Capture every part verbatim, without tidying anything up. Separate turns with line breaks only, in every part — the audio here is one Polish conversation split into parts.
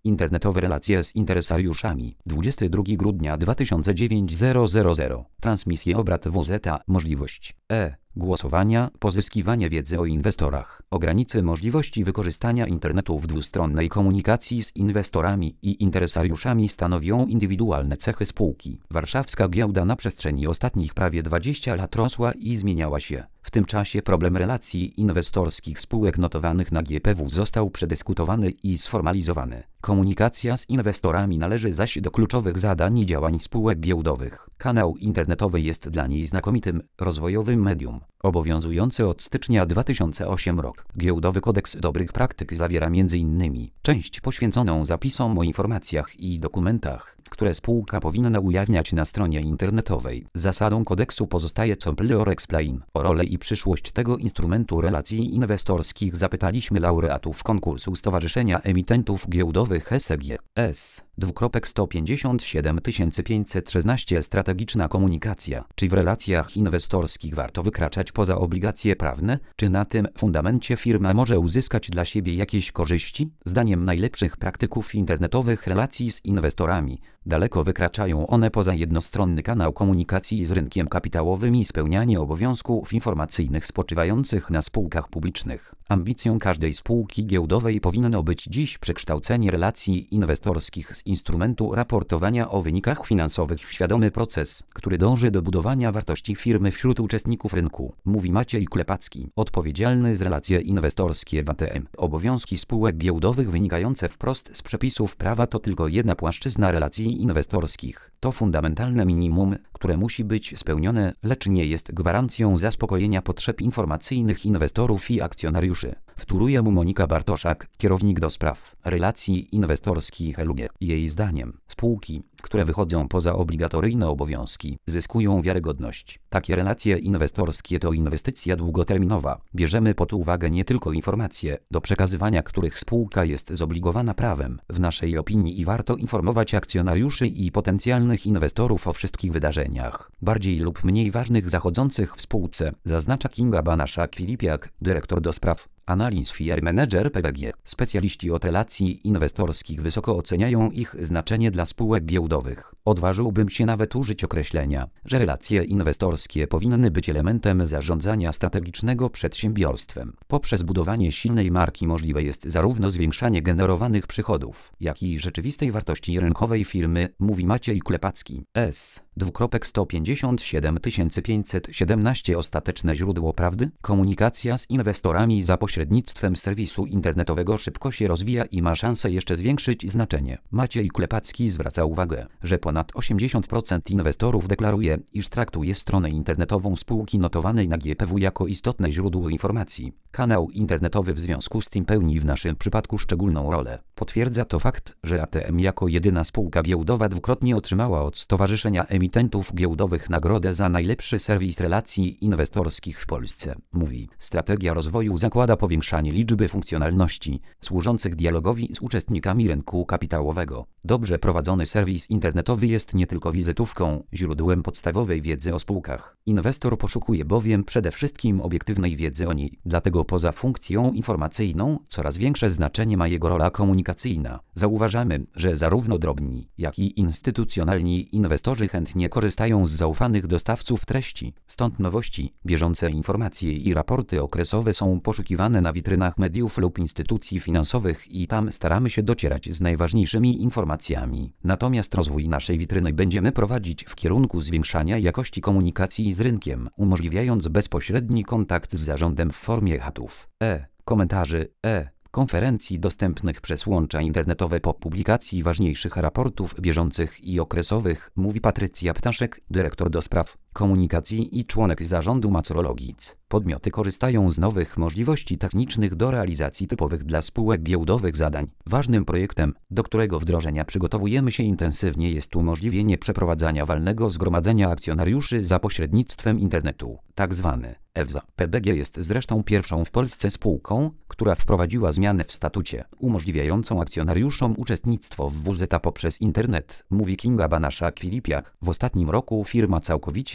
Internetowe relacje z interesariuszami. dwudziestego drugiego grudnia dwa tysiące dziewiątego. Transmisje obrad W Z A. Możliwość E. Głosowania, pozyskiwanie wiedzy o inwestorach. O granicy możliwości wykorzystania internetu w dwustronnej komunikacji z inwestorami i interesariuszami stanowią indywidualne cechy spółki. Warszawska giełda na przestrzeni ostatnich prawie dwudziestu lat rosła i zmieniała się. W tym czasie problem relacji inwestorskich spółek notowanych na G P W został przedyskutowany i sformalizowany. Komunikacja z inwestorami należy zaś do kluczowych zadań i działań spółek giełdowych. Kanał internetowy jest dla niej znakomitym, rozwojowym medium. Obowiązujący od stycznia dwa tysiące ósmego roku Giełdowy Kodeks Dobrych Praktyk zawiera między innymi część poświęconą zapisom o informacjach i dokumentach, które spółka powinna ujawniać na stronie internetowej. Zasadą kodeksu pozostaje Comply or Explain. O rolę i przyszłość tego instrumentu relacji inwestorskich zapytaliśmy laureatów konkursu Stowarzyszenia Emitentów Giełdowych S E G S. sto pięćdziesiąt siedem tysięcy pięćset szesnaście Strategiczna komunikacja. Czy w relacjach inwestorskich warto wykraczać poza obligacje prawne? Czy na tym fundamencie firma może uzyskać dla siebie jakieś korzyści? Zdaniem najlepszych praktyków internetowych relacji z inwestorami, daleko wykraczają one poza jednostronny kanał komunikacji z rynkiem kapitałowym i spełnianie obowiązków informacyjnych spoczywających na spółkach publicznych. Ambicją każdej spółki giełdowej powinno być dziś przekształcenie relacji inwestorskich z instrumentu raportowania o wynikach finansowych w świadomy proces, który dąży do budowania wartości firmy wśród uczestników rynku, mówi Maciej Klepacki, odpowiedzialny za relacje inwestorskie w A T M. Obowiązki spółek giełdowych wynikające wprost z przepisów prawa to tylko jedna płaszczyzna relacji inwestorskich. To fundamentalne minimum, które musi być spełnione, lecz nie jest gwarancją zaspokojenia potrzeb informacyjnych inwestorów i akcjonariuszy. Wtóruje mu Monika Bartoszak, kierownik do spraw relacji inwestorskich L U G. Jej zdaniem spółki, które wychodzą poza obligatoryjne obowiązki, zyskują wiarygodność. Takie relacje inwestorskie to inwestycja długoterminowa. Bierzemy pod uwagę nie tylko informacje, do przekazywania których spółka jest zobligowana prawem. W naszej opinii i warto informować akcjonariuszy i potencjalnych inwestorów o wszystkich wydarzeniach, bardziej lub mniej ważnych zachodzących w spółce, zaznacza Kinga Banaszak-Filipiak, dyrektor do spraw analiz F I R Manager P B G. Specjaliści od relacji inwestorskich wysoko oceniają ich znaczenie dla spółek giełdowych. Odważyłbym się nawet użyć określenia, że relacje inwestorskie powinny być elementem zarządzania strategicznego przedsiębiorstwem. Poprzez budowanie silnej marki możliwe jest zarówno zwiększanie generowanych przychodów, jak i rzeczywistej wartości rynkowej firmy, mówi Maciej Klepacki. S. sto pięćdziesiąt siedem tysięcy pięćset siedemnaście Ostateczne źródło prawdy? Komunikacja z inwestorami za pośrednictwem serwisu internetowego szybko się rozwija i ma szansę jeszcze zwiększyć znaczenie. Maciej Klepacki zwraca uwagę, że ponad osiemdziesiąt procent inwestorów deklaruje, iż traktuje stronę internetową spółki notowanej na G P W jako istotne źródło informacji. Kanał internetowy w związku z tym pełni w naszym przypadku szczególną rolę. Potwierdza to fakt, że A T M jako jedyna spółka giełdowa dwukrotnie otrzymała od Stowarzyszenia Emitentów Giełdowych nagrodę za najlepszy serwis relacji inwestorskich w Polsce. Mówi, strategia rozwoju zakłada powiększanie liczby funkcjonalności służących dialogowi z uczestnikami rynku kapitałowego. Dobrze prowadzony serwis internetowy jest nie tylko wizytówką, źródłem podstawowej wiedzy o spółkach. Inwestor poszukuje bowiem przede wszystkim obiektywnej wiedzy o niej. Dlatego poza funkcją informacyjną coraz większe znaczenie ma jego rola komunikacyjna. Zauważamy, że zarówno drobni, jak i instytucjonalni inwestorzy chętnie korzystają z zaufanych dostawców treści. Stąd nowości, bieżące informacje i raporty okresowe są poszukiwane na witrynach mediów lub instytucji finansowych i tam staramy się docierać z najważniejszymi informacjami. Natomiast rozwój naszej witryny będziemy prowadzić w kierunku zwiększania jakości komunikacji z rynkiem, umożliwiając bezpośredni kontakt z zarządem w formie chatów, e, komentarzy, e, konferencji dostępnych przez łącza internetowe po publikacji ważniejszych raportów bieżących i okresowych, mówi Patrycja Ptaszek, dyrektor do spraw komunikacji i członek zarządu Macorologic. Podmioty korzystają z nowych możliwości technicznych do realizacji typowych dla spółek giełdowych zadań. Ważnym projektem, do którego wdrożenia przygotowujemy się intensywnie, jest umożliwienie przeprowadzania walnego zgromadzenia akcjonariuszy za pośrednictwem internetu, tak zwany E W Z A. P B G jest zresztą pierwszą w Polsce spółką, która wprowadziła zmianę w statucie, umożliwiającą akcjonariuszom uczestnictwo w W Z A poprzez internet, mówi Kinga Banaszak-Filipiak. W ostatnim roku firma całkowicie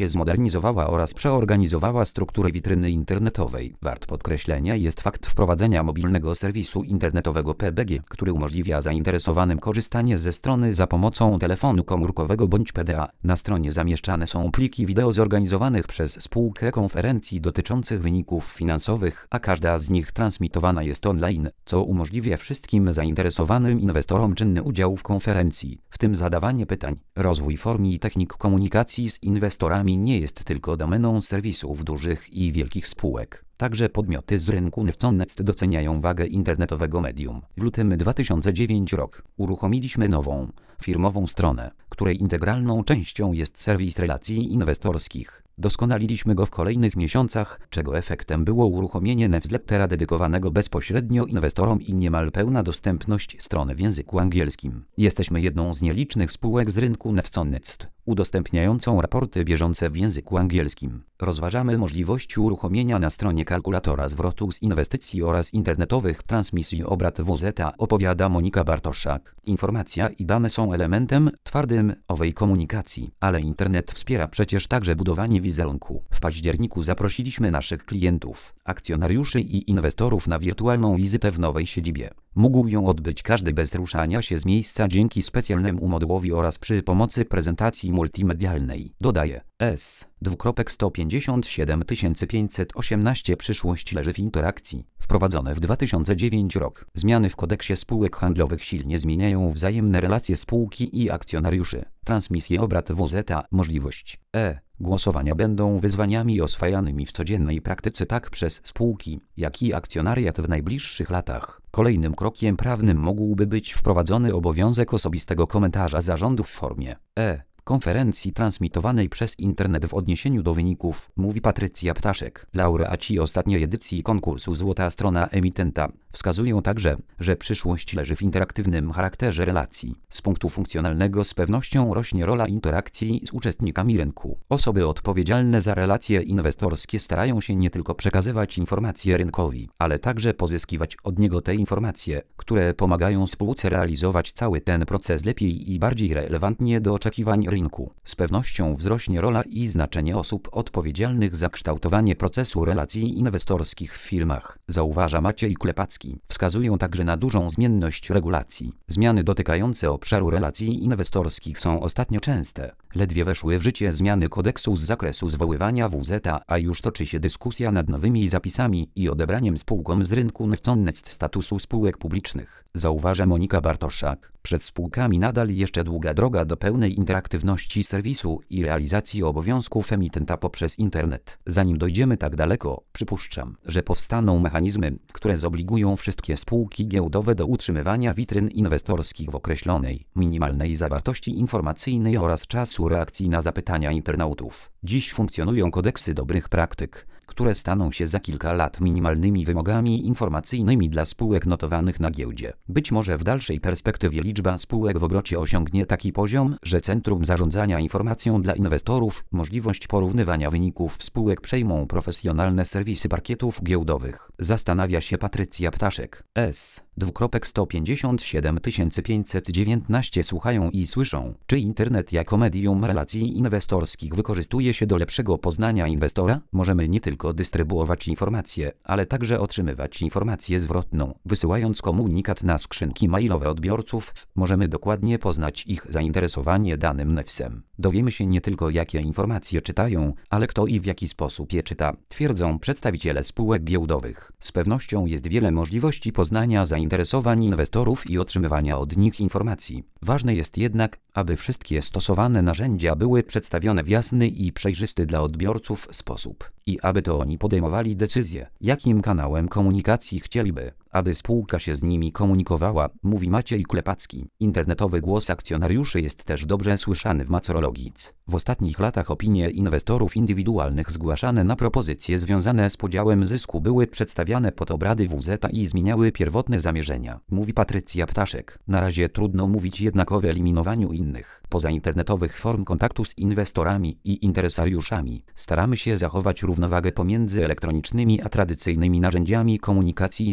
zmodernizowała oraz przeorganizowała strukturę witryny internetowej. Wart podkreślenia jest fakt wprowadzenia mobilnego serwisu internetowego P B G, który umożliwia zainteresowanym korzystanie ze strony za pomocą telefonu komórkowego bądź P D A. Na stronie zamieszczane są pliki wideo zorganizowanych przez spółkę konferencji dotyczących wyników finansowych, a każda z nich transmitowana jest online, co umożliwia wszystkim zainteresowanym inwestorom czynny udział w konferencji, w tym zadawanie pytań. Rozwój form i technik komunikacji z inwestorami nie jest tylko domeną serwisów dużych i wielkich spółek. Także podmioty z rynku Newsnet doceniają wagę internetowego medium. W lutym dwa tysiące dziewiątego roku uruchomiliśmy nową, firmową stronę, której integralną częścią jest serwis relacji inwestorskich. Doskonaliliśmy go w kolejnych miesiącach, czego efektem było uruchomienie newslettera dedykowanego bezpośrednio inwestorom i niemal pełna dostępność strony w języku angielskim. Jesteśmy jedną z nielicznych spółek z rynku Newsnet, udostępniającą raporty bieżące w języku angielskim. Rozważamy możliwość uruchomienia na stronie kalkulatora zwrotu z inwestycji oraz internetowych transmisji obrad W Z A, opowiada Monika Bartoszak. Informacja i dane są elementem twardym owej komunikacji, ale internet wspiera przecież także budowanie wizerunku. W październiku zaprosiliśmy naszych klientów, akcjonariuszy i inwestorów na wirtualną wizytę w nowej siedzibie. Mógł ją odbyć każdy bez ruszania się z miejsca dzięki specjalnemu modułowi oraz przy pomocy prezentacji multimedialnej. Dodaje S. sto pięćdziesiąt siedem tysięcy pięćset osiemnaście Przyszłość leży w interakcji. Wprowadzone w dwa tysiące dziewiątym roku zmiany w kodeksie spółek handlowych silnie zmieniają wzajemne relacje spółki i akcjonariuszy. Transmisje obrad W Z A, możliwość E. Głosowania będą wyzwaniami oswajanymi w codziennej praktyce tak przez spółki, jak i akcjonariat w najbliższych latach. Kolejnym krokiem prawnym mógłby być wprowadzony obowiązek osobistego komentarza zarządu w formie E. konferencji transmitowanej przez internet w odniesieniu do wyników, mówi Patrycja Ptaszek. Laureaci ostatniej edycji konkursu Złota Strona Emitenta wskazują także, że przyszłość leży w interaktywnym charakterze relacji. Z punktu funkcjonalnego z pewnością rośnie rola interakcji z uczestnikami rynku. Osoby odpowiedzialne za relacje inwestorskie starają się nie tylko przekazywać informacje rynkowi, ale także pozyskiwać od niego te informacje, które pomagają spółce realizować cały ten proces lepiej i bardziej relewantnie do oczekiwań rynku. Z pewnością wzrośnie rola i znaczenie osób odpowiedzialnych za kształtowanie procesu relacji inwestorskich w firmach, zauważa Maciej Klepacki. Wskazują także na dużą zmienność regulacji. Zmiany dotykające obszaru relacji inwestorskich są ostatnio częste. Ledwie weszły w życie zmiany kodeksu z zakresu zwoływania W Z A, a już toczy się dyskusja nad nowymi zapisami i odebraniem spółkom z rynku Newsnet statusu spółek publicznych, zauważa Monika Bartoszak. Przed spółkami nadal jeszcze długa droga do pełnej interaktywności serwisu i realizacji obowiązków emitenta poprzez internet. Zanim dojdziemy tak daleko, przypuszczam, że powstaną mechanizmy, które zobligują wszystkie spółki giełdowe do utrzymywania witryn inwestorskich w określonej, minimalnej zawartości informacyjnej oraz czasu reakcji na zapytania internautów. Dziś funkcjonują kodeksy dobrych praktyk, które staną się za kilka lat minimalnymi wymogami informacyjnymi dla spółek notowanych na giełdzie. Być może w dalszej perspektywie liczba spółek w obrocie osiągnie taki poziom, że Centrum Zarządzania Informacją dla Inwestorów, możliwość porównywania wyników spółek przejmą profesjonalne serwisy parkietów giełdowych. Zastanawia się Patrycja Ptaszek. S. sto pięćdziesiąt siedem tysięcy pięćset dziewiętnaście słuchają i słyszą, czy internet jako medium relacji inwestorskich wykorzystuje się do lepszego poznania inwestora? Możemy nie tylko dystrybuować informacje, ale także otrzymywać informację zwrotną. Wysyłając komunikat na skrzynki mailowe odbiorców, możemy dokładnie poznać ich zainteresowanie danym newsem. Dowiemy się nie tylko, jakie informacje czytają, ale kto i w jaki sposób je czyta, twierdzą przedstawiciele spółek giełdowych. Z pewnością jest wiele możliwości poznania zainteresowań inwestorów i otrzymywania od nich informacji. Ważne jest jednak, aby wszystkie stosowane narzędzia były przedstawione w jasny i przejrzysty dla odbiorców sposób i aby to oni podejmowali decyzję, jakim kanałem komunikacji chcieliby, aby spółka się z nimi komunikowała, mówi Maciej Klepacki. Internetowy głos akcjonariuszy jest też dobrze słyszany w Macorologic. W ostatnich latach opinie inwestorów indywidualnych zgłaszane na propozycje związane z podziałem zysku były przedstawiane pod obrady W Z A i zmieniały pierwotne zamierzenia, mówi Patrycja Ptaszek. Na razie trudno mówić jednak o wyeliminowaniu innych, pozainternetowych form kontaktu z inwestorami i interesariuszami. Staramy się zachować równowagę pomiędzy elektronicznymi a tradycyjnymi narzędziami komunikacji z otoczeniem.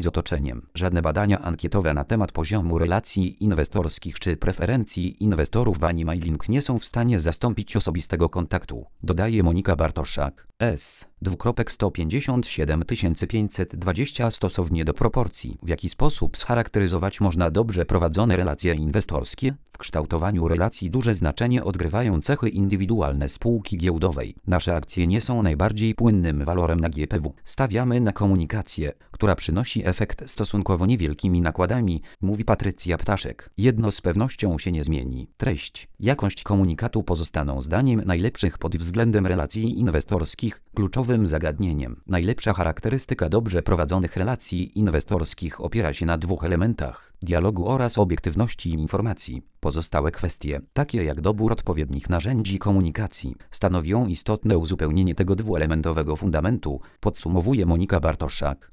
zagadnieniem. Żadne badania ankietowe na temat poziomu relacji inwestorskich czy preferencji inwestorów w Animailing nie są w stanie zastąpić osobistego kontaktu, dodaje Monika Bartoszak. S. sto pięćdziesiąt siedem tysięcy pięćset dwadzieścia Stosownie do proporcji, w jaki sposób scharakteryzować można dobrze prowadzone relacje inwestorskie? W kształtowaniu relacji duże znaczenie odgrywają cechy indywidualne spółki giełdowej. Nasze akcje nie są najbardziej płynnym walorem na G P W. Stawiamy na komunikację, która przynosi efekt stosunkowo niewielkimi nakładami, mówi Patrycja Ptaszek. Jedno z pewnością się nie zmieni. Treść, jakość komunikatu pozostaną zdaniem najlepszych pod względem relacji inwestorskich kluczowym zagadnieniem. Najlepsza charakterystyka dobrze prowadzonych relacji inwestorskich opiera się na dwóch elementach: dialogu oraz obiektywności informacji. Pozostałe kwestie, takie jak dobór odpowiednich narzędzi komunikacji, stanowią istotne uzupełnienie tego dwuelementowego fundamentu, podsumowuje Monika Bartoszak.